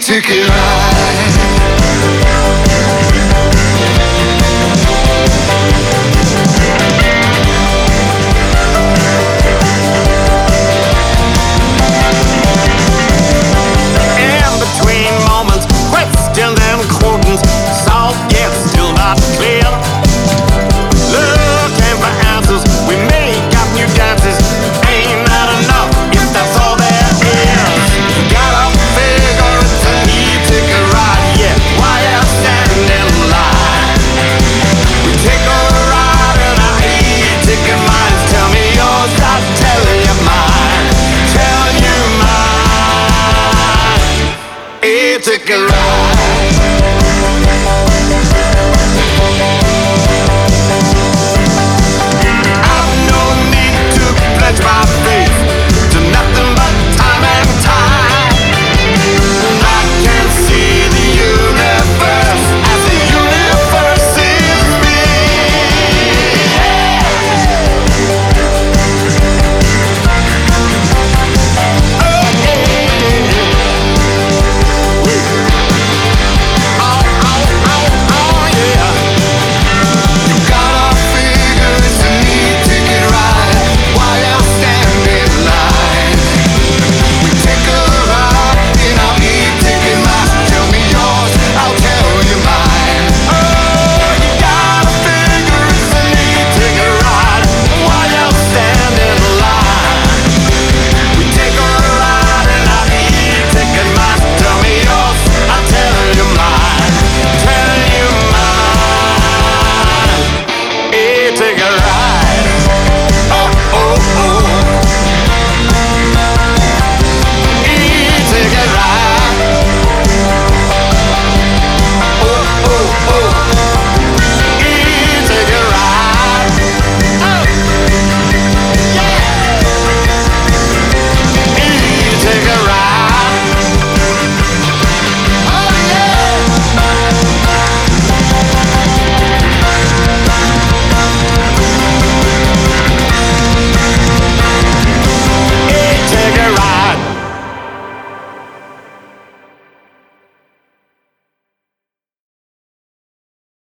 e-ticket ride. In between moments, questions and quotings, solved yet still not clear. Looking for answers, we make up new dances. Ain't that enough if that's all there is? You gotta figure it's an e-ticket ride, yeah. Why you stand in line? We take a ride in our e-ticket minds. Tell me yours, I'll tell you mine. Tell you mine. E-ticket ride.